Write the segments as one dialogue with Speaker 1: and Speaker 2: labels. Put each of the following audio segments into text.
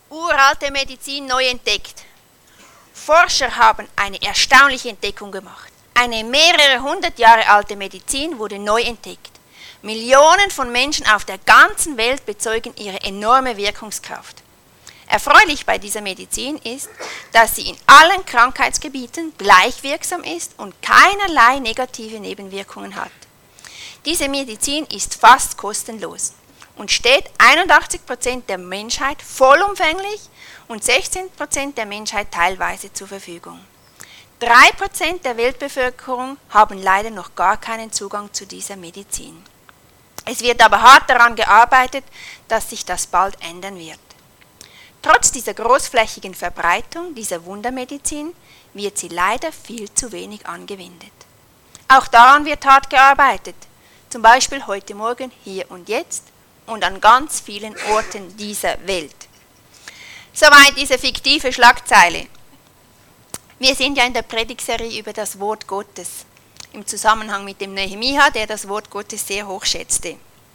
Speaker 1: Uralte Medizin neu entdeckt. Forscher haben eine erstaunliche Entdeckung gemacht. Eine mehrere hundert Jahre alte Medizin wurde neu entdeckt. Millionen von Menschen auf der ganzen Welt bezeugen ihre enorme Wirkungskraft. Erfreulich bei dieser Medizin ist, dass sie in allen Krankheitsgebieten gleich wirksam ist und keinerlei negative Nebenwirkungen hat. Diese Medizin ist fast kostenlos und steht 81% der Menschheit vollumfänglich und 16% der Menschheit teilweise zur Verfügung. 3% der Weltbevölkerung haben leider noch gar keinen Zugang zu dieser Medizin. Es wird aber hart daran gearbeitet, dass sich das bald ändern wird. Trotz dieser großflächigen Verbreitung dieser Wundermedizin wird sie leider viel zu wenig angewendet. Auch daran wird hart gearbeitet, zum Beispiel heute Morgen, hier und jetzt und an ganz vielen Orten dieser Welt. Soweit diese fiktive Schlagzeile. Wir sind ja in der Predigtserie über das Wort Gottes, im Zusammenhang mit dem Nehemia, der das Wort Gottes sehr hoch schätzte.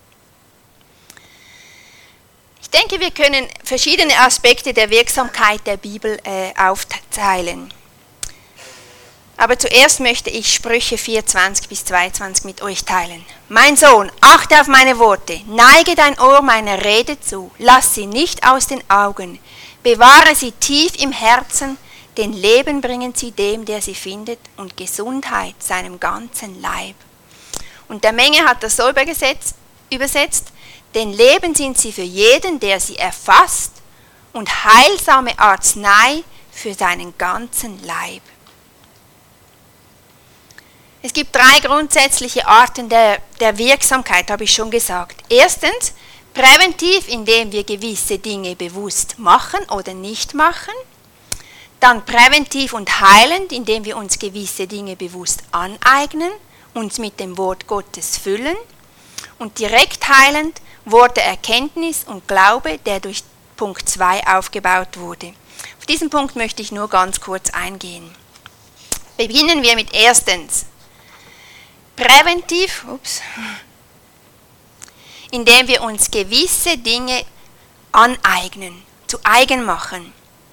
Speaker 1: Ich denke, wir können verschiedene Aspekte der Wirksamkeit der Bibel aufteilen. Aber zuerst möchte ich Sprüche 4,20 bis 22 mit euch teilen. Mein Sohn, achte auf meine Worte, neige dein Ohr meiner Rede zu, lass sie nicht aus den Augen, bewahre sie tief im Herzen, denn Leben bringen sie dem, der sie findet, und Gesundheit seinem ganzen Leib. Und der Menge hat das so übersetzt, denn Leben sind sie für jeden, der sie erfasst, und heilsame Arznei für seinen ganzen Leib. Es gibt 3 grundsätzliche Arten der Wirksamkeit, habe ich schon gesagt. Erstens, präventiv, indem wir gewisse Dinge bewusst machen oder nicht machen. Dann präventiv und heilend, indem wir uns gewisse Dinge bewusst aneignen, uns mit dem Wort Gottes füllen. Und direkt heilend, Wort der Erkenntnis und Glaube, der durch Punkt 2 aufgebaut wurde. Auf diesen Punkt möchte ich nur ganz kurz eingehen. Beginnen wir mit erstens. Präventiv, indem wir uns gewisse Dinge aneignen, zu eigen machen.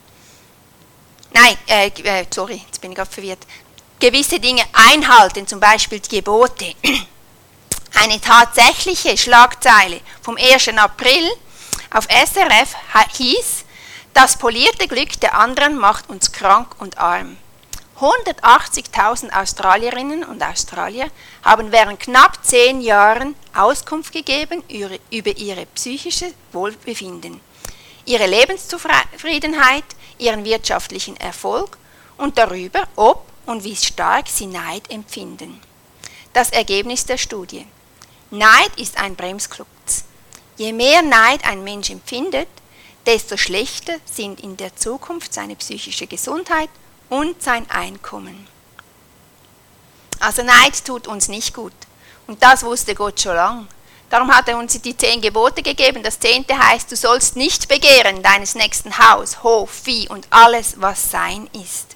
Speaker 1: Jetzt bin ich gerade verwirrt. Gewisse Dinge einhalten, zum Beispiel die Gebote. Eine tatsächliche Schlagzeile vom 1. April auf SRF hieß, das polierte Glück der anderen macht uns krank und arm. 180.000 Australierinnen und Australier haben während knapp 10 Jahren Auskunft gegeben über ihre psychische Wohlbefinden, ihre Lebenszufriedenheit, ihren wirtschaftlichen Erfolg und darüber, ob und wie stark sie Neid empfinden. Das Ergebnis der Studie. Neid ist ein Bremsklotz. Je mehr Neid ein Mensch empfindet, desto schlechter sind in der Zukunft seine psychische Gesundheit und sein Einkommen. Also Neid tut uns nicht gut. Und das wusste Gott schon lange. Darum hat er uns die 10 Gebote gegeben. Das 10. heißt, du sollst nicht begehren deines nächsten Haus, Hof, Vieh und alles, was sein ist.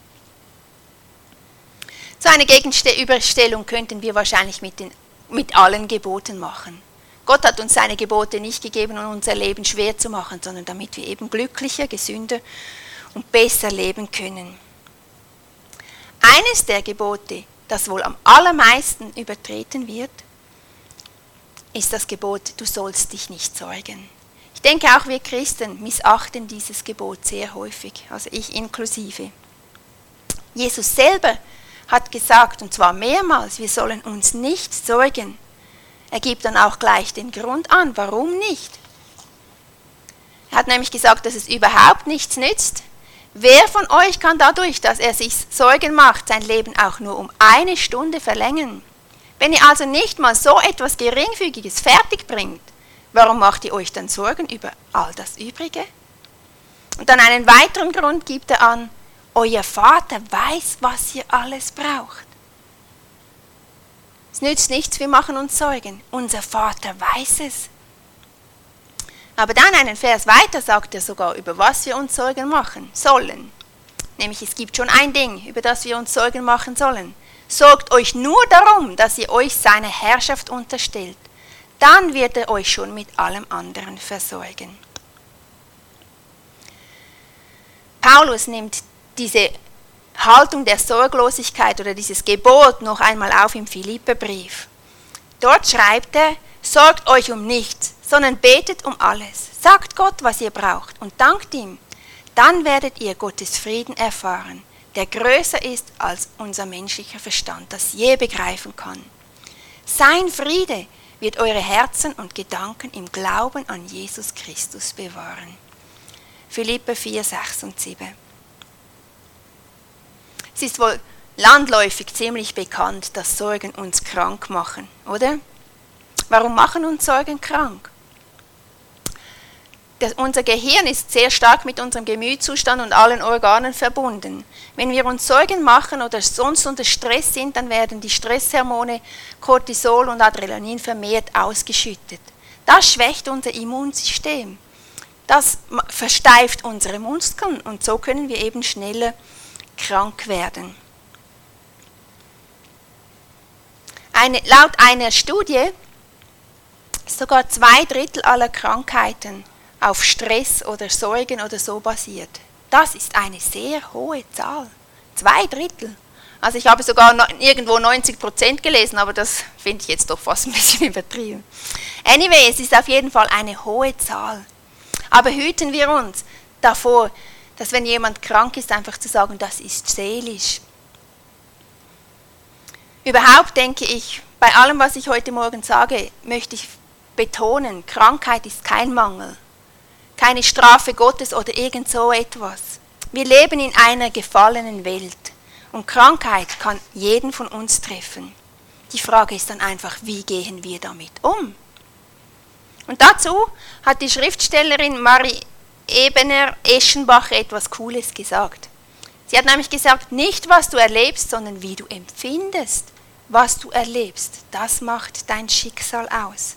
Speaker 1: So eine Gegenüberstellung könnten wir wahrscheinlich mit allen Geboten machen. Gott hat uns seine Gebote nicht gegeben, um unser Leben schwer zu machen, sondern damit wir eben glücklicher, gesünder und besser leben können. Eines der Gebote, das wohl am allermeisten übertreten wird, ist das Gebot, du sollst dich nicht sorgen. Ich denke, auch wir Christen missachten dieses Gebot sehr häufig, also ich inklusive. Jesus selber hat gesagt, und zwar mehrmals, wir sollen uns nicht sorgen. Er gibt dann auch gleich den Grund an, warum nicht. Er hat nämlich gesagt, dass es überhaupt nichts nützt. Wer von euch kann dadurch, dass er sich Sorgen macht, sein Leben auch nur um 1 Stunde verlängern? Wenn ihr also nicht mal so etwas Geringfügiges fertig bringt, warum macht ihr euch dann Sorgen über all das Übrige? Und dann einen weiteren Grund gibt er an, euer Vater weiß, was ihr alles braucht. Es nützt nichts, wir machen uns Sorgen. Unser Vater weiß es. Aber dann einen Vers weiter sagt er sogar, über was wir uns Sorgen machen sollen. Nämlich es gibt schon ein Ding, über das wir uns Sorgen machen sollen. Sorgt euch nur darum, dass ihr euch seiner Herrschaft unterstellt. Dann wird er euch schon mit allem anderen versorgen. Paulus nimmt diese Haltung der Sorglosigkeit oder dieses Gebot noch einmal auf im Philipperbrief. Dort schreibt er: Sorgt euch um nichts, sondern betet um alles. Sagt Gott, was ihr braucht und dankt ihm. Dann werdet ihr Gottes Frieden erfahren, der größer ist als unser menschlicher Verstand, das je begreifen kann. Sein Friede wird eure Herzen und Gedanken im Glauben an Jesus Christus bewahren. Philipper 4, 6 und 7. Es ist wohl landläufig ziemlich bekannt, dass Sorgen uns krank machen, oder? Warum machen uns Sorgen krank? Unser Gehirn ist sehr stark mit unserem Gemütszustand und allen Organen verbunden. Wenn wir uns Sorgen machen oder sonst unter Stress sind, dann werden die Stresshormone Cortisol und Adrenalin vermehrt ausgeschüttet. Das schwächt unser Immunsystem. Das versteift unsere Muskeln und so können wir eben schneller krank werden. Laut einer Studie sogar 2/3 aller Krankheiten auf Stress oder Sorgen oder so basiert. Das ist eine sehr hohe Zahl. 2/3. Also ich habe sogar irgendwo 90% gelesen, aber das finde ich jetzt doch fast ein bisschen übertrieben. Anyway, es ist auf jeden Fall eine hohe Zahl. Aber hüten wir uns davor, dass wenn jemand krank ist, einfach zu sagen, das ist seelisch. Überhaupt denke ich, bei allem, was ich heute Morgen sage, möchte ich betonen, Krankheit ist kein Mangel, keine Strafe Gottes oder irgend so etwas. Wir leben in einer gefallenen Welt und Krankheit kann jeden von uns treffen. Die Frage ist dann einfach, wie gehen wir damit um? Und dazu hat die Schriftstellerin Marie Ebener-Eschenbach etwas Cooles gesagt. Sie hat nämlich gesagt, nicht was du erlebst, sondern wie du empfindest, was du erlebst. Das macht dein Schicksal aus.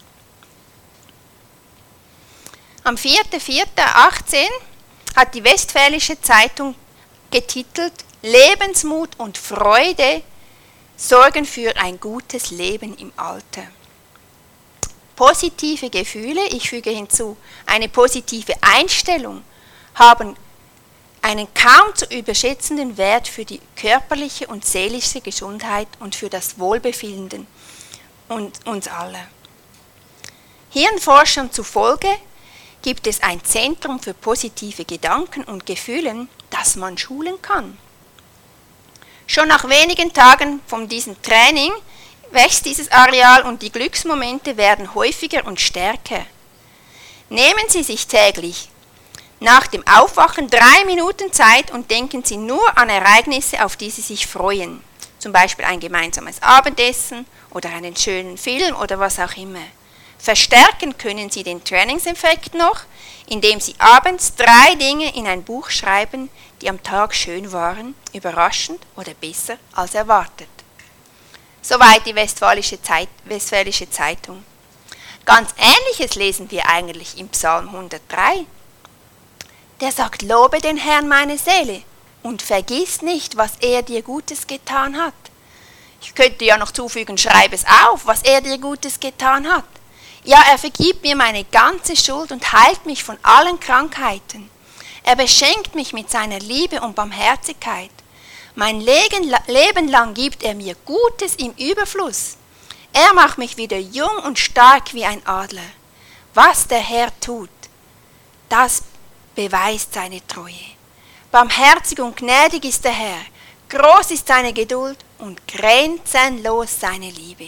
Speaker 1: Am 4.4.18 hat die Westfälische Zeitung getitelt: Lebensmut und Freude sorgen für ein gutes Leben im Alter. Positive Gefühle, ich füge hinzu, eine positive Einstellung, haben einen kaum zu überschätzenden Wert für die körperliche und seelische Gesundheit und für das Wohlbefinden uns aller. Hirnforschern zufolge gibt es ein Zentrum für positive Gedanken und Gefühle, das man schulen kann. Schon nach wenigen Tagen von diesem Training wächst dieses Areal und die Glücksmomente werden häufiger und stärker. Nehmen Sie sich täglich nach dem Aufwachen 3 Minuten Zeit und denken Sie nur an Ereignisse, auf die Sie sich freuen. Zum Beispiel ein gemeinsames Abendessen oder einen schönen Film oder was auch immer. Verstärken können Sie den Trainingseffekt noch, indem Sie abends 3 Dinge in ein Buch schreiben, die am Tag schön waren, überraschend oder besser als erwartet. Soweit die Westfälische Zeitung. Ganz Ähnliches lesen wir eigentlich im Psalm 103. Der sagt, lobe den Herrn meine Seele und vergiss nicht, was er dir Gutes getan hat. Ich könnte ja noch zufügen, schreib es auf, was er dir Gutes getan hat. Ja, er vergibt mir meine ganze Schuld und heilt mich von allen Krankheiten. Er beschenkt mich mit seiner Liebe und Barmherzigkeit. Mein Leben lang gibt er mir Gutes im Überfluss. Er macht mich wieder jung und stark wie ein Adler. Was der Herr tut, das beweist seine Treue. Barmherzig und gnädig ist der Herr, groß ist seine Geduld und grenzenlos seine Liebe.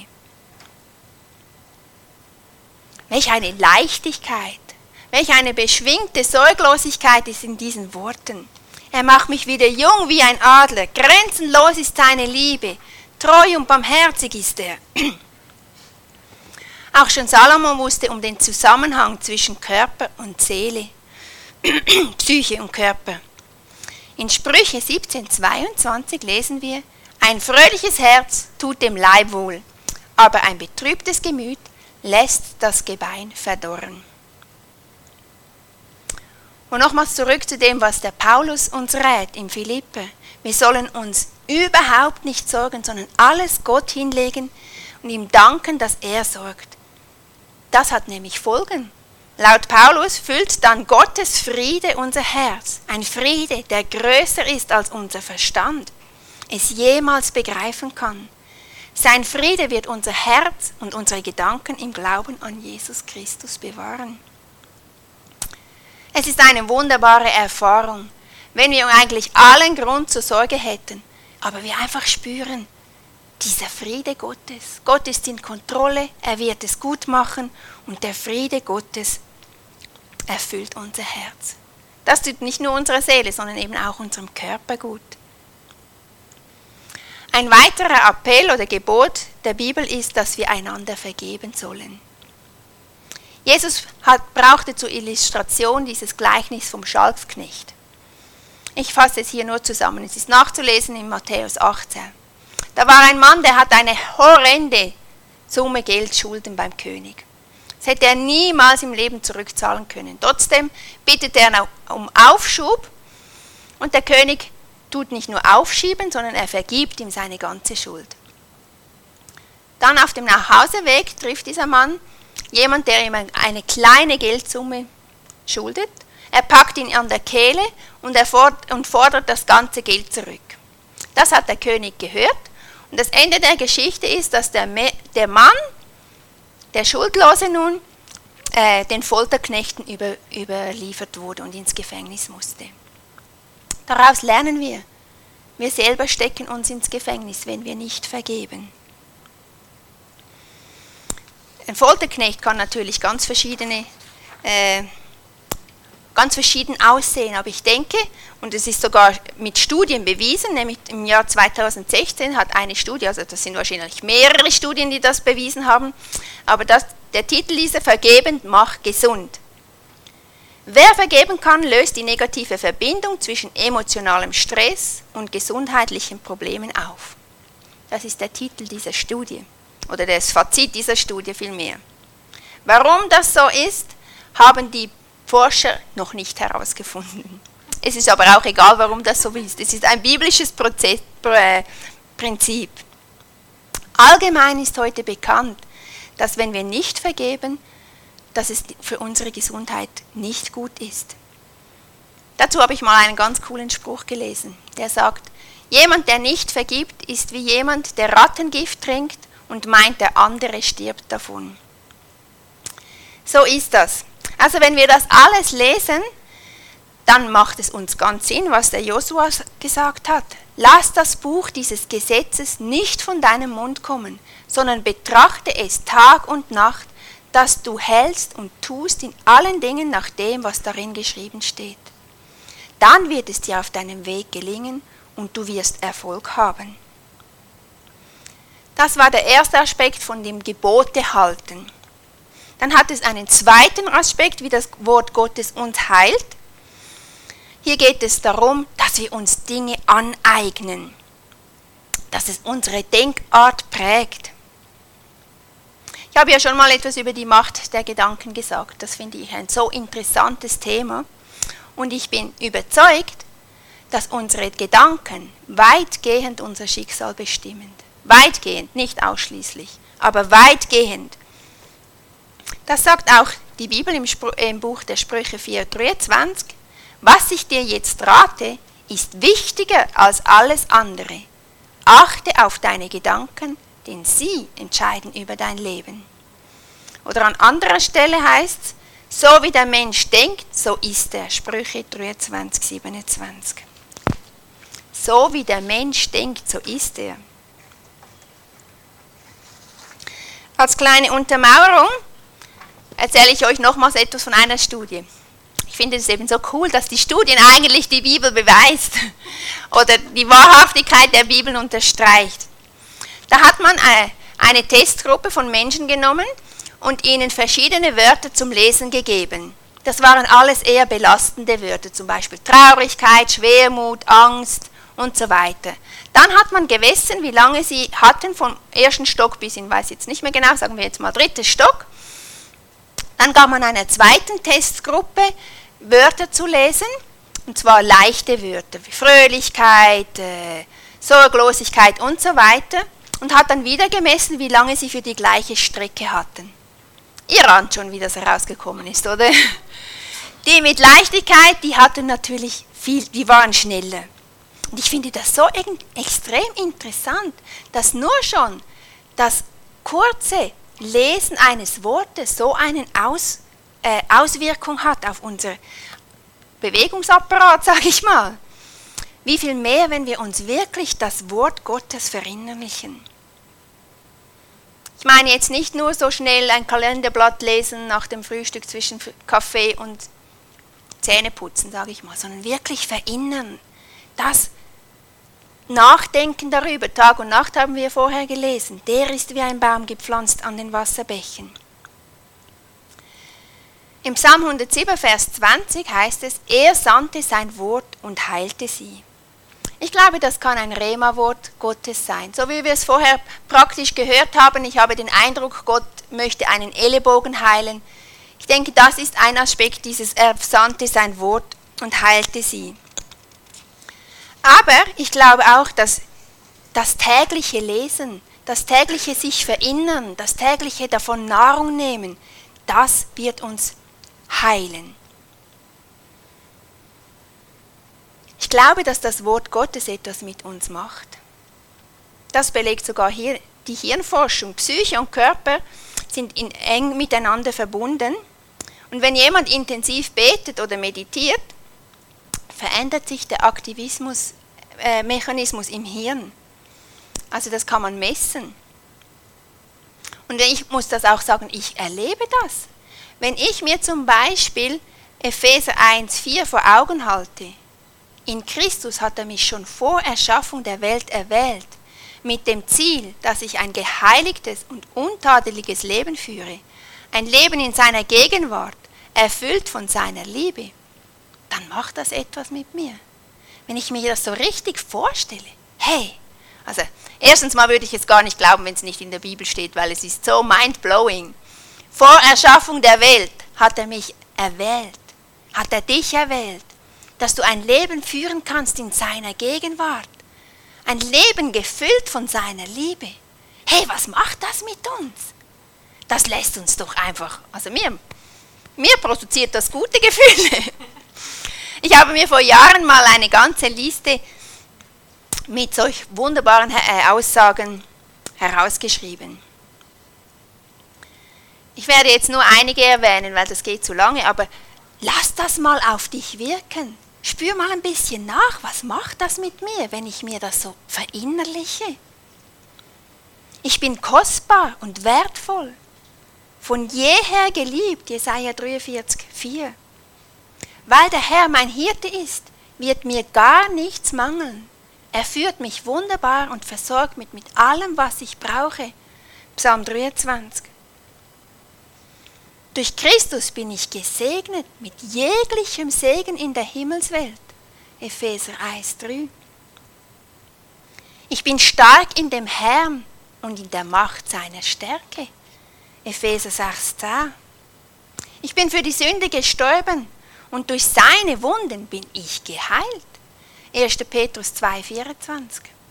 Speaker 1: Welch eine Leichtigkeit, welch eine beschwingte Sorglosigkeit ist in diesen Worten. Er macht mich wieder jung wie ein Adler, grenzenlos ist seine Liebe, treu und barmherzig ist er. Auch schon Salomo wusste um den Zusammenhang zwischen Körper und Seele, Psyche und Körper. In Sprüche 17,22 lesen wir, ein fröhliches Herz tut dem Leib wohl, aber ein betrübtes Gemüt lässt das Gebein verdorren. Und nochmals zurück zu dem, was der Paulus uns rät im Philipper. Wir sollen uns überhaupt nicht sorgen, sondern alles Gott hinlegen und ihm danken, dass er sorgt. Das hat nämlich Folgen. Laut Paulus füllt dann Gottes Friede unser Herz. Ein Friede, der größer ist als unser Verstand es jemals begreifen kann. Sein Friede wird unser Herz und unsere Gedanken im Glauben an Jesus Christus bewahren. Es ist eine wunderbare Erfahrung, wenn wir eigentlich allen Grund zur Sorge hätten, aber wir einfach spüren, dieser Friede Gottes. Gott ist in Kontrolle, er wird es gut machen und der Friede Gottes erfüllt unser Herz. Das tut nicht nur unserer Seele, sondern eben auch unserem Körper gut. Ein weiterer Appell oder Gebot der Bibel ist, dass wir einander vergeben sollen. Jesus brauchte zur Illustration dieses Gleichnis vom Schalksknecht. Ich fasse es hier nur zusammen, es ist nachzulesen in Matthäus 18. Da war ein Mann, der hat eine horrende Summe Geld Schulden beim König. Das hätte er niemals im Leben zurückzahlen können. Trotzdem bittet er um Aufschub und der König tut nicht nur aufschieben, sondern er vergibt ihm seine ganze Schuld. Dann auf dem Nachhauseweg trifft dieser Mann jemand, der ihm eine kleine Geldsumme schuldet. Er packt ihn an der Kehle und fordert das ganze Geld zurück. Das hat der König gehört und das Ende der Geschichte ist, dass der Mann, der Schuldlose nun, den Folterknechten überliefert wurde und ins Gefängnis musste. Daraus lernen wir, wir selber stecken uns ins Gefängnis, wenn wir nicht vergeben. Ein Folterknecht kann natürlich ganz verschieden aussehen, aber ich denke, und es ist sogar mit Studien bewiesen, nämlich im Jahr 2016 hat eine Studie, also das sind wahrscheinlich mehrere Studien, die das bewiesen haben, aber der Titel dieser Vergebend macht gesund. Wer vergeben kann, löst die negative Verbindung zwischen emotionalem Stress und gesundheitlichen Problemen auf. Das ist der Titel dieser Studie, oder das Fazit dieser Studie vielmehr. Warum das so ist, haben die Forscher noch nicht herausgefunden. Es ist aber auch egal, warum das so ist. Es ist ein biblisches Prinzip. Allgemein ist heute bekannt, dass wenn wir nicht vergeben, dass es für unsere Gesundheit nicht gut ist. Dazu habe ich mal einen ganz coolen Spruch gelesen, der sagt, jemand, der nicht vergibt, ist wie jemand, der Rattengift trinkt und meint, der andere stirbt davon. So ist das. Also wenn wir das alles lesen, dann macht es uns ganz Sinn, was der Josua gesagt hat. Lass das Buch dieses Gesetzes nicht von deinem Mund kommen, sondern betrachte es Tag und Nacht, dass du hältst und tust in allen Dingen nach dem, was darin geschrieben steht. Dann wird es dir auf deinem Weg gelingen und du wirst Erfolg haben. Das war der erste Aspekt von dem Gebote halten. Dann hat es einen zweiten Aspekt, wie das Wort Gottes uns heilt. Hier geht es darum, dass wir uns Dinge aneignen, dass es unsere Denkart prägt. Ich habe ja schon mal etwas über die Macht der Gedanken gesagt. Das finde ich ein so interessantes Thema. Und ich bin überzeugt, dass unsere Gedanken weitgehend unser Schicksal bestimmen. Weitgehend, nicht ausschließlich, aber weitgehend. Das sagt auch die Bibel im Buch der Sprüche 4,23. Was ich dir jetzt rate, ist wichtiger als alles andere. Achte auf deine Gedanken, denn sie entscheiden über dein Leben. Oder an anderer Stelle heißt es, so wie der Mensch denkt, so ist er. Sprüche 23,27. So wie der Mensch denkt, so ist er. Als kleine Untermauerung erzähle ich euch nochmals etwas von einer Studie. Ich finde es eben so cool, dass die Studien eigentlich die Bibel beweist oder die Wahrhaftigkeit der Bibel unterstreicht. Da hat man eine Testgruppe von Menschen genommen und ihnen verschiedene Wörter zum Lesen gegeben. Das waren alles eher belastende Wörter, zum Beispiel Traurigkeit, Schwermut, Angst und so weiter. Dann hat man gemessen, wie lange sie hatten, vom ersten Stock bis in, weiß jetzt nicht mehr genau, sagen wir jetzt mal 3. Stock. Dann gab man einer zweiten Testgruppe Wörter zu lesen, und zwar leichte Wörter wie Fröhlichkeit, Sorglosigkeit und so weiter, und hat dann wieder gemessen, wie lange sie für die gleiche Strecke hatten. Ihr ahnt schon, wie das herausgekommen ist, oder? Die mit Leichtigkeit, die hatten natürlich die waren schneller. Und ich finde das so extrem interessant, dass nur schon das kurze Lesen eines Wortes so eine Auswirkung hat auf unser Bewegungsapparat, sage ich mal. Wie viel mehr, wenn wir uns wirklich das Wort Gottes verinnerlichen. Ich meine jetzt nicht nur so schnell ein Kalenderblatt lesen nach dem Frühstück zwischen Kaffee und Zähneputzen, sage ich mal, sondern wirklich verinnern. Das Nachdenken darüber, Tag und Nacht haben wir vorher gelesen, der ist wie ein Baum gepflanzt an den Wasserbächen. Im Psalm 107, Vers 20 heißt es, er sandte sein Wort und heilte sie. Ich glaube, das kann ein Rema-Wort Gottes sein. So wie wir es vorher praktisch gehört haben, ich habe den Eindruck, Gott möchte einen Ellenbogen heilen. Ich denke, das ist ein Aspekt dieses, er sandte sein Wort und heilte sie. Aber ich glaube auch, dass das tägliche Lesen, das tägliche sich verinnern, das tägliche davon Nahrung nehmen, das wird uns heilen. Ich glaube, dass das Wort Gottes etwas mit uns macht. Das belegt sogar hier die Hirnforschung. Psyche und Körper sind eng miteinander verbunden. Und wenn jemand intensiv betet oder meditiert, verändert sich der Aktivismusmechanismus im Hirn. Also das kann man messen. Und ich muss das auch sagen, ich erlebe das. Wenn ich mir zum Beispiel Epheser 1,4 vor Augen halte, in Christus hat er mich schon vor Erschaffung der Welt erwählt, mit dem Ziel, dass ich ein geheiligtes und untadeliges Leben führe, ein Leben in seiner Gegenwart, erfüllt von seiner Liebe, dann macht das etwas mit mir. Wenn ich mir das so richtig vorstelle, hey, also erstens mal würde ich es gar nicht glauben, wenn es nicht in der Bibel steht, weil es ist so mind-blowing. Vor Erschaffung der Welt hat er mich erwählt, hat er dich erwählt, dass du ein Leben führen kannst in seiner Gegenwart. Ein Leben gefüllt von seiner Liebe. Hey, was macht das mit uns? Das lässt uns doch einfach, also mir produziert das gute Gefühle. Ich habe mir vor Jahren mal eine ganze Liste mit solch wunderbaren Aussagen herausgeschrieben. Ich werde jetzt nur einige erwähnen, weil das geht zu lange, aber lass das mal auf dich wirken. Spür mal ein bisschen nach, was macht das mit mir, wenn ich mir das so verinnerliche? Ich bin kostbar und wertvoll, von jeher geliebt, Jesaja 43,4. Weil der Herr mein Hirte ist, wird mir gar nichts mangeln. Er führt mich wunderbar und versorgt mich mit allem, was ich brauche. Psalm 23. Durch Christus bin ich gesegnet mit jeglichem Segen in der Himmelswelt. Epheser 1,3. Ich bin stark in dem Herrn und in der Macht seiner Stärke. Epheser 6,10. Ich bin für die Sünde gestorben und durch seine Wunden bin ich geheilt. 1. Petrus 2,24.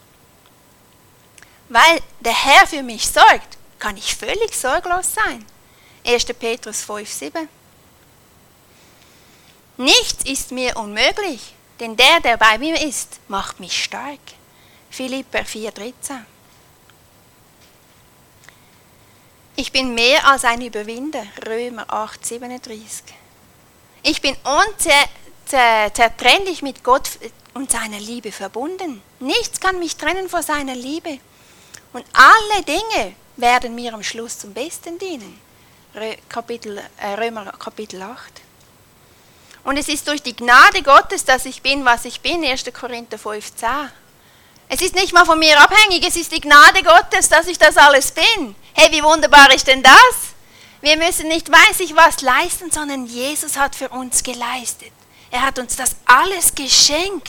Speaker 1: Weil der Herr für mich sorgt, kann ich völlig sorglos sein. 1. Petrus 5,7. Nichts ist mir unmöglich, denn der bei mir ist, macht mich stark. Philipper 4,13. Ich bin mehr als ein Überwinder. Römer 8,37. Ich bin unzertrennlich mit Gott und seiner Liebe verbunden. Nichts kann mich trennen von seiner Liebe. Und alle Dinge werden mir am Schluss zum Besten dienen. Römer Kapitel 8. Und es ist durch die Gnade Gottes, dass ich bin, was ich bin, 1. Korinther 5,10. Es ist nicht mal von mir abhängig, es ist die Gnade Gottes, dass ich das alles bin. Hey, wie wunderbar ist denn das? Wir müssen nicht weiß ich was leisten, sondern Jesus hat für uns geleistet. Er hat uns das alles geschenkt.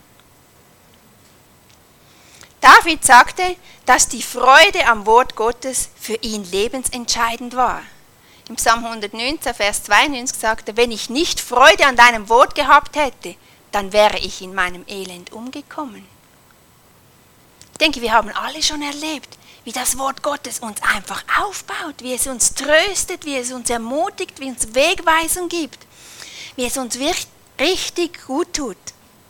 Speaker 1: David sagte, dass die Freude am Wort Gottes für ihn lebensentscheidend war. Im Psalm 119, Vers 92 sagte er, wenn ich nicht Freude an deinem Wort gehabt hätte, dann wäre ich in meinem Elend umgekommen. Ich denke, wir haben alle schon erlebt, wie das Wort Gottes uns einfach aufbaut, wie es uns tröstet, wie es uns ermutigt, wie es uns Wegweisung gibt, wie es uns richtig gut tut.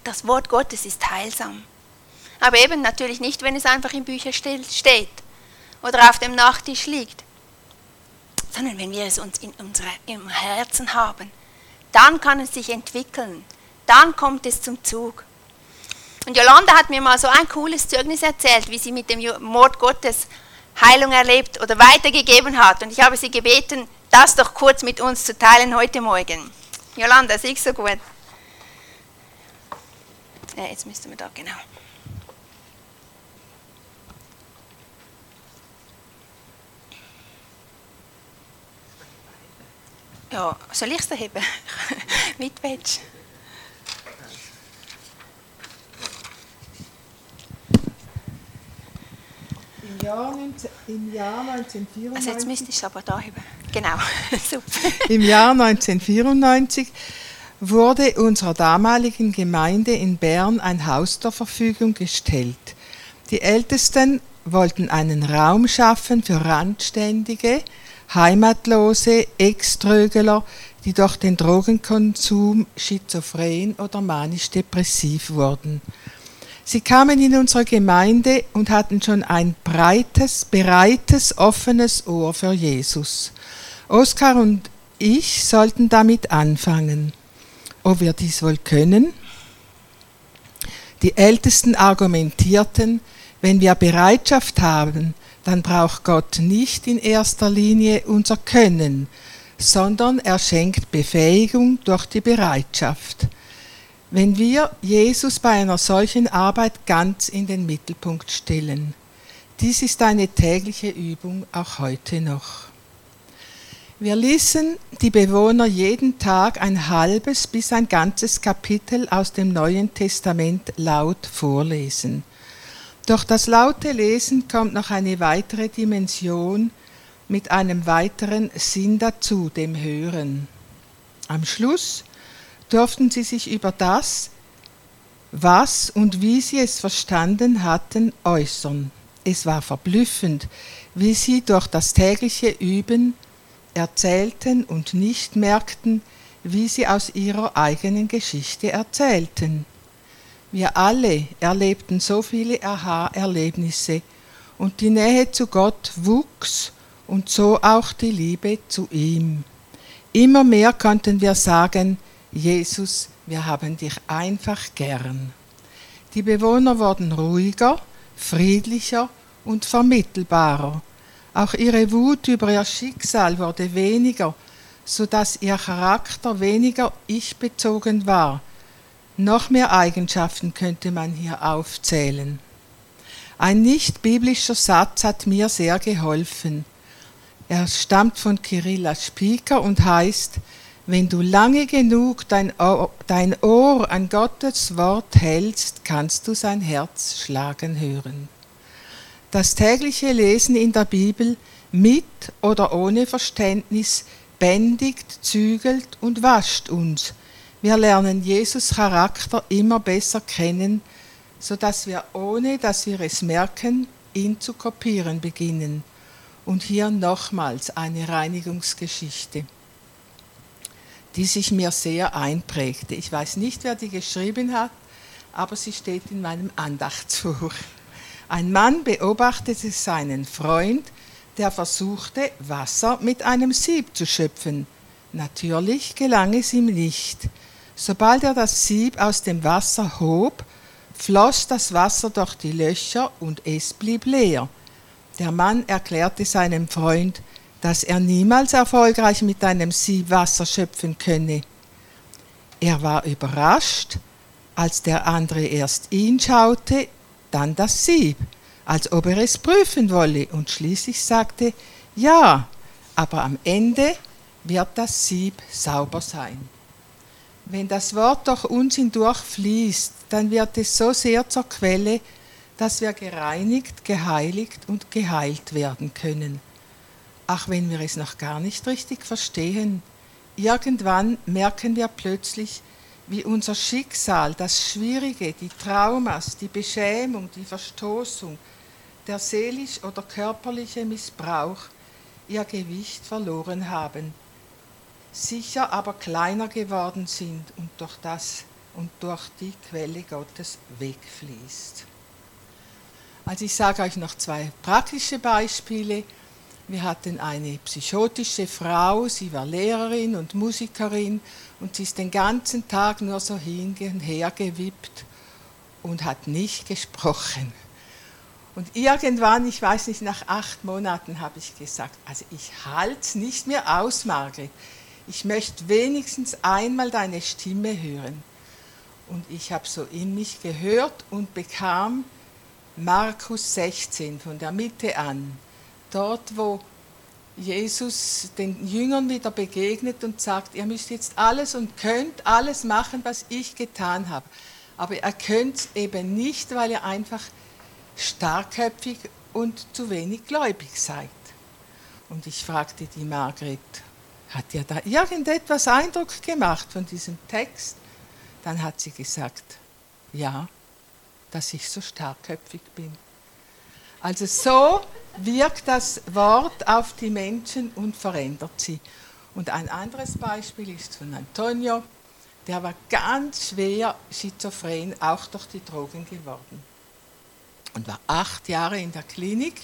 Speaker 1: Das Wort Gottes ist heilsam. Aber eben natürlich nicht, wenn es einfach in Büchern steht oder auf dem Nachttisch liegt, sondern wenn wir es uns im Herzen haben. Dann kann es sich entwickeln. Dann kommt es zum Zug. Und Jolanda hat mir mal so ein cooles Zeugnis erzählt, wie sie mit dem Wort Gottes Heilung erlebt oder weitergegeben hat. Und ich habe sie gebeten, das doch kurz mit uns zu teilen heute Morgen. Jolanda, siehst du so gut? Ja, jetzt müssten wir da, genau. Ja, soll ich es da heben? Mit Badge.
Speaker 2: Im Jahr 1994.
Speaker 1: Also jetzt müsste ich es aber da heben. Genau, super.
Speaker 2: Im Jahr 1994 wurde unserer damaligen Gemeinde in Bern ein Haus zur Verfügung gestellt. Die Ältesten wollten einen Raum schaffen für Randständige, Heimatlose, Ex-Trögler, die durch den Drogenkonsum schizophren oder manisch-depressiv wurden. Sie kamen in unsere Gemeinde und hatten schon ein breites, bereites, offenes Ohr für Jesus. Oskar und ich sollten damit anfangen. Ob wir dies wohl können? Die Ältesten argumentierten, wenn wir Bereitschaft haben, dann braucht Gott nicht in erster Linie unser Können, sondern er schenkt Befähigung durch die Bereitschaft. Wenn wir Jesus bei einer solchen Arbeit ganz in den Mittelpunkt stellen. Dies ist eine tägliche Übung, auch heute noch. Wir ließen die Bewohner jeden Tag ein halbes bis ein ganzes Kapitel aus dem Neuen Testament laut vorlesen. Durch das laute Lesen kommt noch eine weitere Dimension mit einem weiteren Sinn dazu, dem Hören. Am Schluss durften sie sich über das, was und wie sie es verstanden hatten, äußern. Es war verblüffend, wie sie durch das tägliche Üben erzählten und nicht merkten, wie sie aus ihrer eigenen Geschichte erzählten. Wir alle erlebten so viele Aha-Erlebnisse und die Nähe zu Gott wuchs und so auch die Liebe zu ihm. Immer mehr konnten wir sagen, Jesus, wir haben dich einfach gern. Die Bewohner wurden ruhiger, friedlicher und vermittelbarer. Auch ihre Wut über ihr Schicksal wurde weniger, sodass ihr Charakter weniger ich-bezogen war. Noch mehr Eigenschaften könnte man hier aufzählen. Ein nicht-biblischer Satz hat mir sehr geholfen. Er stammt von Kyrilla Spieker und heißt, wenn du lange genug dein Ohr an Gottes Wort hältst, kannst du sein Herz schlagen hören. Das tägliche Lesen in der Bibel mit oder ohne Verständnis bändigt, zügelt und wascht uns. Wir lernen Jesus Charakter immer besser kennen, sodass wir, ohne dass wir es merken, ihn zu kopieren beginnen. Und hier nochmals eine Reinigungsgeschichte, die sich mir sehr einprägte. Ich weiß nicht, wer die geschrieben hat, aber sie steht in meinem Andachtsbuch. Ein Mann beobachtete seinen Freund, der versuchte, Wasser mit einem Sieb zu schöpfen. Natürlich gelang es ihm nicht. Sobald er das Sieb aus dem Wasser hob, floss das Wasser durch die Löcher und es blieb leer. Der Mann erklärte seinem Freund, dass er niemals erfolgreich mit einem Sieb Wasser schöpfen könne. Er war überrascht, als der andere erst ihn schaute, dann das Sieb, als ob er es prüfen wolle, und schließlich sagte, ja, aber am Ende wird das Sieb sauber sein. Wenn das Wort durch uns hindurch fließt, dann wird es so sehr zur Quelle, dass wir gereinigt, geheiligt und geheilt werden können. Auch wenn wir es noch gar nicht richtig verstehen, irgendwann merken wir plötzlich, wie unser Schicksal, das Schwierige, die Traumas, die Beschämung, die Verstoßung, der seelisch oder körperliche Missbrauch ihr Gewicht verloren haben, sicher aber kleiner geworden sind und durch das und durch die Quelle Gottes wegfließt. Also ich sage euch noch 2 praktische Beispiele. Wir hatten eine psychotische Frau, sie war Lehrerin und Musikerin und sie ist den ganzen Tag nur so hin und her gewippt und hat nicht gesprochen. Und irgendwann, ich weiß nicht, nach 8 Monaten habe ich gesagt, also ich halte es nicht mehr aus, Margret. Ich möchte wenigstens einmal deine Stimme hören. Und ich habe so in mich gehört und bekam Markus 16 von der Mitte an. Dort, wo Jesus den Jüngern wieder begegnet und sagt, ihr müsst jetzt alles und könnt alles machen, was ich getan habe. Aber ihr könnt es eben nicht, weil ihr einfach starkköpfig und zu wenig gläubig seid. Und ich fragte die Margret, hat dir da irgendetwas Eindruck gemacht von diesem Text? Dann hat sie gesagt, ja, dass ich so starkköpfig bin. Also so wirkt das Wort auf die Menschen und verändert sie. Und ein anderes Beispiel ist von Antonio, der war ganz schwer schizophren, auch durch die Drogen geworden. Und war 8 Jahre in der Klinik.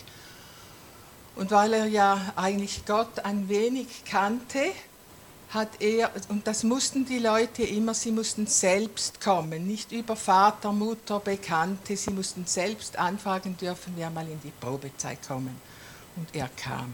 Speaker 2: Und weil er ja eigentlich Gott ein wenig kannte, hat er, und das mussten die Leute immer, sie mussten selbst kommen, nicht über Vater, Mutter, Bekannte, sie mussten selbst anfragen, dürfen wir mal in die Probezeit kommen. Und er kam.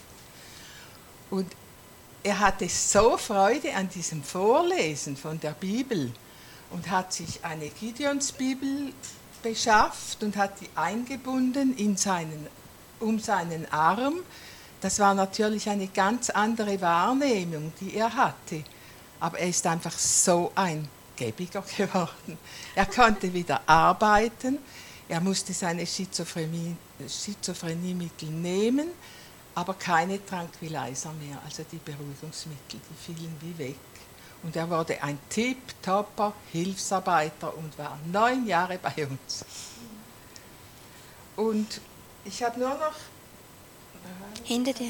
Speaker 2: Und er hatte so Freude an diesem Vorlesen von der Bibel und hat sich eine Gideonsbibel beschafft und hat die eingebunden um seinen Arm. Das war natürlich eine ganz andere Wahrnehmung, die er hatte. Aber er ist einfach so ein Gäbiger geworden. Er konnte wieder arbeiten, er musste seine Schizophrenie-Mittel nehmen, aber keine Tranquilizer mehr, also die Beruhigungsmittel, die fielen wie weg. Und er wurde ein tipptopper Hilfsarbeiter und war 9 Jahre bei uns. Und ich habe nur noch...
Speaker 1: Hinter dir.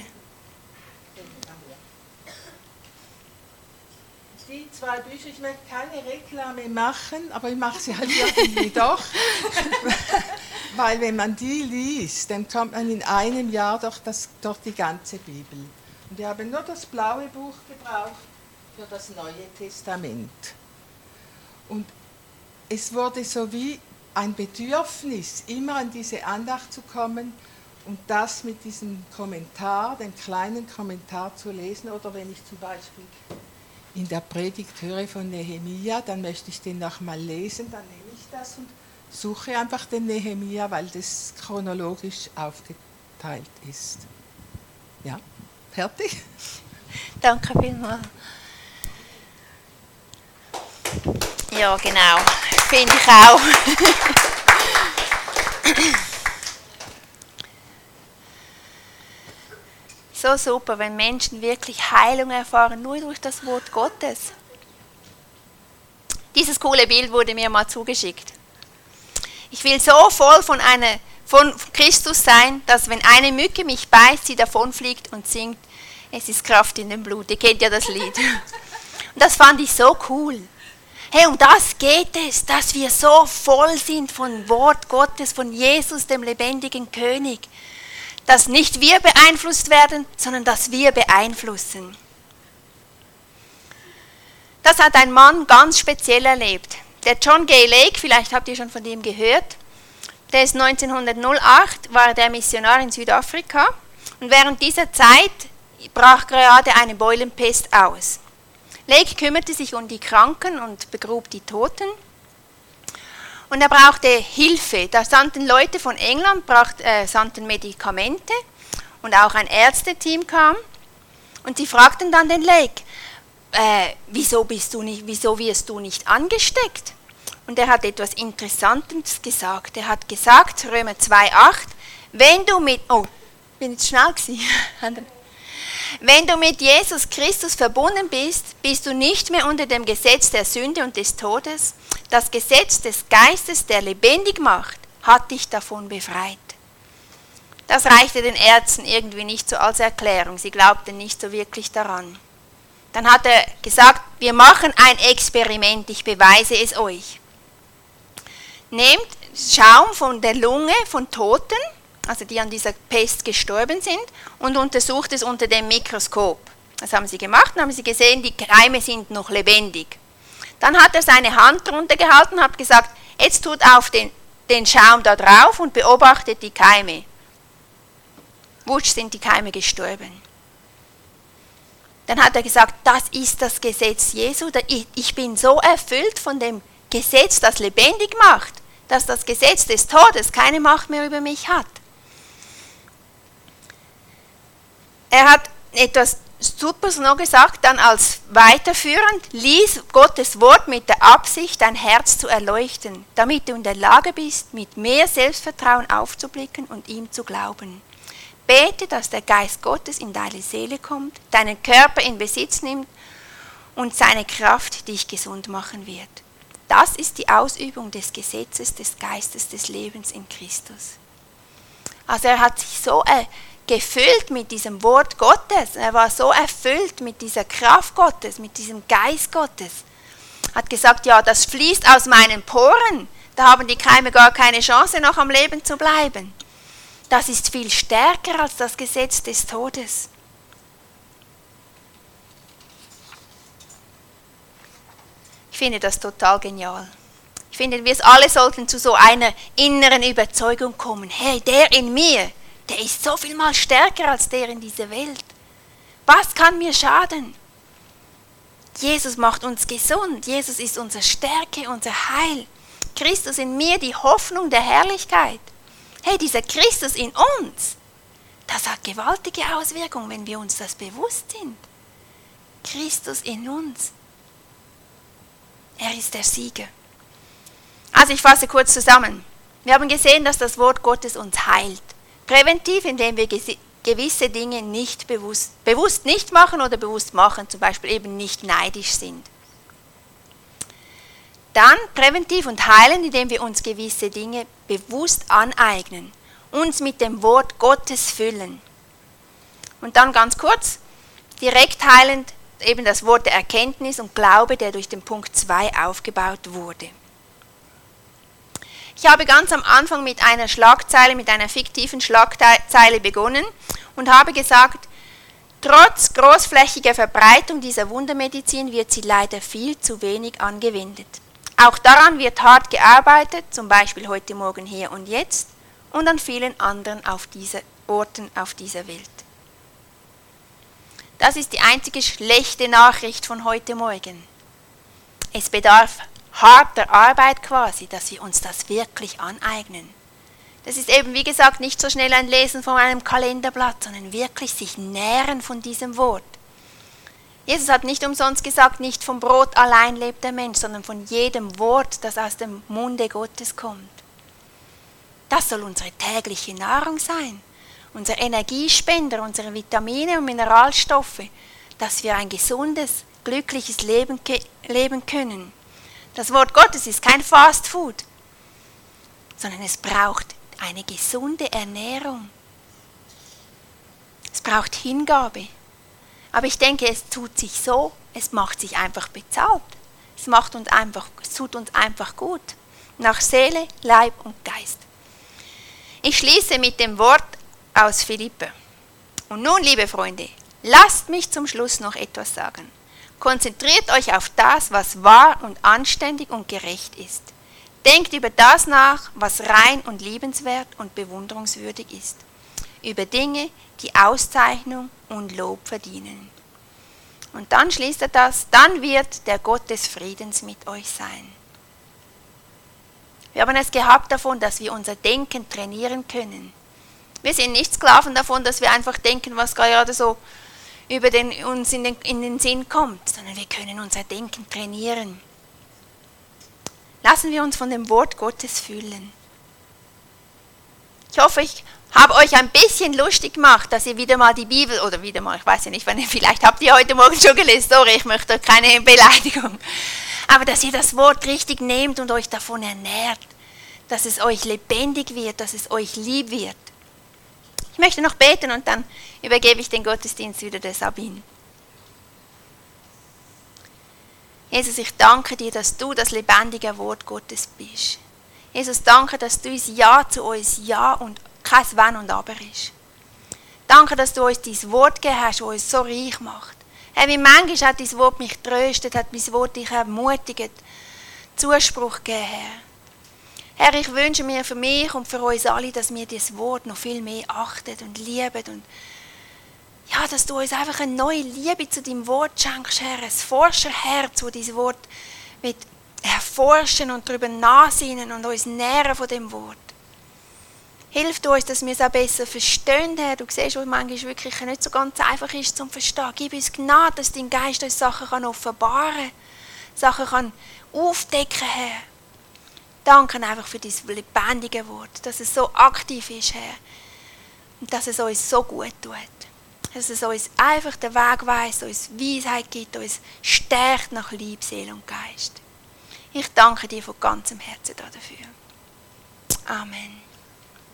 Speaker 2: Die 2 Bücher, ich möchte keine Reklame machen, aber ich mache sie halt irgendwie doch. Weil wenn man die liest, dann kommt man in einem Jahr durch die ganze Bibel. Und wir haben nur das blaue Buch gebraucht für das Neue Testament. Und es wurde so wie ein Bedürfnis, immer an diese Andacht zu kommen und das mit diesem Kommentar, dem kleinen Kommentar zu lesen. Oder wenn ich zum Beispiel in der Predigt höre von Nehemia, dann möchte ich den nochmal lesen, dann nehme ich das und suche einfach den Nehemia, weil das chronologisch aufgeteilt ist. Ja, fertig?
Speaker 1: Danke vielmals. Ja, genau. Finde ich auch. So super, wenn Menschen wirklich Heilung erfahren, nur durch das Wort Gottes. Dieses coole Bild wurde mir mal zugeschickt. Ich will so voll von Christus sein, dass wenn eine Mücke mich beißt, sie davonfliegt und singt, es ist Kraft in dem Blut. Ihr kennt ja das Lied. Und das fand ich so cool. Hey, um das geht es, dass wir so voll sind von Wort Gottes, von Jesus, dem lebendigen König. Dass nicht wir beeinflusst werden, sondern dass wir beeinflussen. Das hat ein Mann ganz speziell erlebt. Der John Gay Lake, vielleicht habt ihr schon von dem gehört, der ist 1908, war der Missionar in Südafrika und während dieser Zeit brach gerade eine Beulenpest aus. Lake kümmerte sich um die Kranken und begrub die Toten. Und er brauchte Hilfe. Da sandten Leute von England, sandten Medikamente und auch ein Ärzteteam kam. Und sie fragten dann den Lake, wieso wirst du nicht angesteckt? Und er hat etwas Interessantes gesagt. Er hat gesagt, Römer 2,8, wenn du mit Jesus Christus verbunden bist, bist du nicht mehr unter dem Gesetz der Sünde und des Todes. Das Gesetz des Geistes, der lebendig macht, hat dich davon befreit. Das reichte den Ärzten irgendwie nicht so als Erklärung. Sie glaubten nicht so wirklich daran. Dann hat er gesagt, wir machen ein Experiment, ich beweise es euch. Nehmt Schaum von der Lunge von Toten, also die an dieser Pest gestorben sind, und untersucht es unter dem Mikroskop. Das haben sie gemacht und haben sie gesehen, die Keime sind noch lebendig. Dann hat er seine Hand drunter gehalten und hat gesagt, jetzt tut auf den Schaum da drauf und beobachtet die Keime. Wutsch, sind die Keime gestorben. Dann hat er gesagt, das ist das Gesetz Jesu. Ich bin so erfüllt von dem Gesetz, das lebendig macht, dass das Gesetz des Todes keine Macht mehr über mich hat. Er hat etwas Superes noch gesagt, dann als weiterführend, lies Gottes Wort mit der Absicht, dein Herz zu erleuchten, damit du in der Lage bist, mit mehr Selbstvertrauen aufzublicken und ihm zu glauben. Bete, dass der Geist Gottes in deine Seele kommt, deinen Körper in Besitz nimmt und seine Kraft dich gesund machen wird. Das ist die Ausübung des Gesetzes des Geistes des Lebens in Christus. Also er hat sich so gefüllt mit diesem Wort Gottes, er war so erfüllt mit dieser Kraft Gottes, mit diesem Geist Gottes. Hat gesagt, ja, das fließt aus meinen Poren, da haben die Keime gar keine Chance, noch am Leben zu bleiben. Das ist viel stärker als das Gesetz des Todes. Ich finde das total genial. Ich finde, wir alle sollten zu so einer inneren Überzeugung kommen. Hey, der in mir, der ist so viel mal stärker als der in dieser Welt. Was kann mir schaden? Jesus macht uns gesund. Jesus ist unsere Stärke, unser Heil. Christus in mir, die Hoffnung der Herrlichkeit. Hey, dieser Christus in uns, das hat gewaltige Auswirkungen, wenn wir uns das bewusst sind. Christus in uns. Er ist der Sieger. Also ich fasse kurz zusammen. Wir haben gesehen, dass das Wort Gottes uns heilt. Präventiv, indem wir gewisse Dinge nicht bewusst nicht machen oder bewusst machen, zum Beispiel eben nicht neidisch sind. Dann präventiv und heilen, indem wir uns gewisse Dinge bewusst aneignen, uns mit dem Wort Gottes füllen. Und dann ganz kurz, direkt heilend, eben das Wort der Erkenntnis und Glaube, der durch den Punkt 2 aufgebaut wurde. Ich habe ganz am Anfang mit einer Schlagzeile, mit einer fiktiven Schlagzeile begonnen und habe gesagt, trotz großflächiger Verbreitung dieser Wundermedizin wird sie leider viel zu wenig angewendet. Auch daran wird hart gearbeitet, zum Beispiel heute Morgen hier und jetzt und an vielen anderen Orten auf dieser Welt. Das ist die einzige schlechte Nachricht von heute Morgen. Es bedarf harter Arbeit quasi, dass wir uns das wirklich aneignen. Das ist eben, wie gesagt, nicht so schnell ein Lesen von einem Kalenderblatt, sondern wirklich sich nähren von diesem Wort. Jesus hat nicht umsonst gesagt, nicht vom Brot allein lebt der Mensch, sondern von jedem Wort, das aus dem Munde Gottes kommt. Das soll unsere tägliche Nahrung sein, unser Energiespender, unsere Vitamine und Mineralstoffe, dass wir ein gesundes, glückliches Leben leben können. Das Wort Gottes ist kein Fast Food, sondern es braucht eine gesunde Ernährung. Es braucht Hingabe. Aber ich denke, es tut sich so, es macht sich einfach bezahlt. Es tut uns einfach gut. Nach Seele, Leib und Geist. Ich schließe mit dem Wort aus Philippe. Und nun, liebe Freunde, lasst mich zum Schluss noch etwas sagen. Konzentriert euch auf das, was wahr und anständig und gerecht ist. Denkt über das nach, was rein und liebenswert und bewunderungswürdig ist. Über Dinge, die Auszeichnung und Lob verdienen. Und dann schließt er das, dann wird der Gott des Friedens mit euch sein. Wir haben es gehabt davon, dass wir unser Denken trainieren können. Wir sind nicht Sklaven davon, dass wir einfach denken, was gerade so uns in den Sinn kommt, sondern wir können unser Denken trainieren. Lassen wir uns von dem Wort Gottes füllen. Ich hoffe, ich habe euch ein bisschen lustig gemacht, dass ihr wieder mal die Bibel, oder wieder mal, ich weiß ja nicht, vielleicht habt ihr heute Morgen schon gelesen, sorry, ich möchte keine Beleidigung, aber dass ihr das Wort richtig nehmt und euch davon ernährt, dass es euch lebendig wird, dass es euch lieb wird. Ich möchte noch beten und dann übergebe ich den Gottesdienst wieder der Sabine. Jesus, ich danke dir, dass du das lebendige Wort Gottes bist. Jesus, danke, dass du uns Ja zu uns Ja und kein Wenn und Aber ist. Danke, dass du uns dein Wort gegeben hast, das uns so reich macht. Hey, wie manchmal hat dein Wort mich getröstet, hat mein Wort dich ermutigt, Zuspruch gegeben, Herr. Herr, ich wünsche mir für mich und für uns alle, dass wir dieses Wort noch viel mehr achten und lieben und ja, dass du uns einfach eine neue Liebe zu deinem Wort schenkst, Herr, ein Forscherherz, das dein Wort mit erforschen und darüber nachsinnen und uns nähren von dem Wort. Hilft uns, dass wir es auch besser verstehen, Herr. Du siehst, was manchmal wirklich nicht so ganz einfach ist zum Verstehen. Gib uns Gnade, dass dein Geist uns Sachen offenbaren kann, Sachen aufdecken, Herr. Danke einfach für dein lebendige Wort, dass es so aktiv ist, Herr. Und dass es uns so gut tut. Dass es uns einfach den Weg weist, uns Weisheit gibt, uns stärkt nach Liebe, Seele und Geist. Ich danke dir von ganzem Herzen dafür. Amen.